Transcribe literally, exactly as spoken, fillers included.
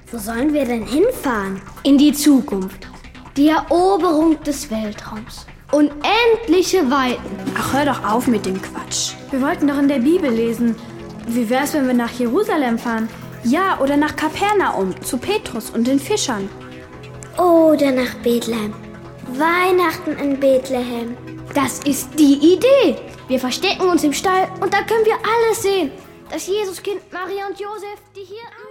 Wo sollen wir denn hinfahren? In die Zukunft. Die Eroberung des Weltraums. Unendliche Weiten. Ach, hör doch auf mit dem Quatsch. Wir wollten doch in der Bibel lesen. Wie wär's, wenn wir nach Jerusalem fahren? Ja, oder nach Kapernaum, zu Petrus und den Fischern. Oder nach Bethlehem. Weihnachten in Bethlehem. Das ist die Idee. Wir verstecken uns im Stall und da können wir alles sehen. Das Jesuskind, Maria und Josef, die hier...